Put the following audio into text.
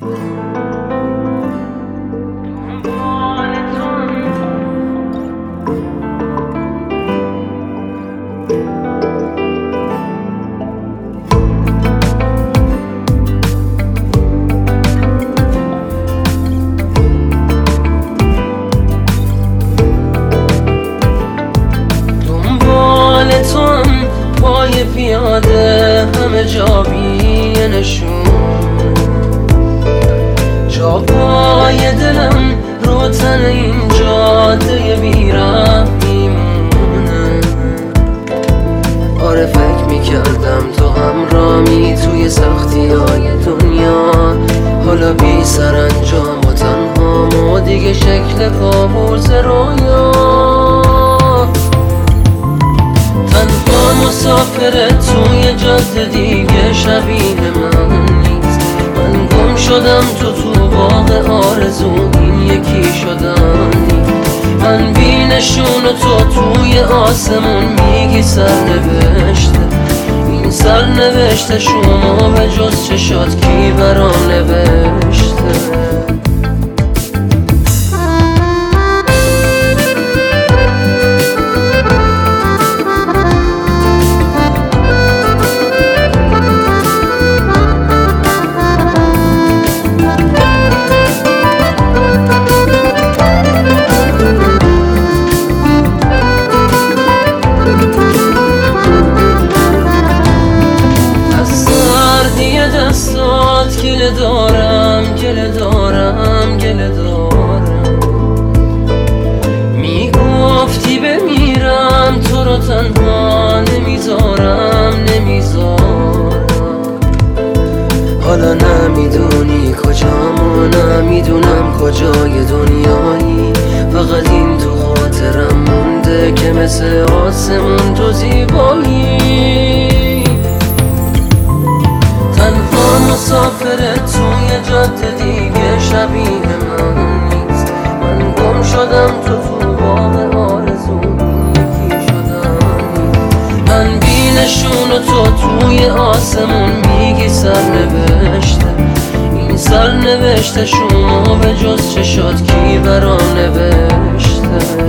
پای پیاده همه جا بی نشون، جا پای دلم رو تن این جاده بی‌رحم میمونه. آره فکر میکردم تو همراهی توی سختی های دنیا، حالا بی سرانجام و تنها و دیگه شکل کابوس رویا. تنها مسافره توی جاده دیگه شبیه من نیست. من گم شدم تو باغ آرزو، این یکی شدن نیست. من بی نشون و تو توی آسمون میگی سرنوشته. این سرنوشته شما به جز چشات کی برام نوشته؟ گله دارم میگفتی بمیرم، تو رو تنها نمیذارم. حالا نمیدونی کجام و نمیدونم کجای دنیایی. فقط این تو خاطرم مونده که مثل آسمون تو زیبایی. تنها مسافره توی جاده دیگه شبیه من نیست. من گم شدم تو باغ آرزو، یکی شدم. من بی نشون و تو توی آسمون میگی سرنوشته. این سرنوشته شما به جز چشات کی برام نوشته؟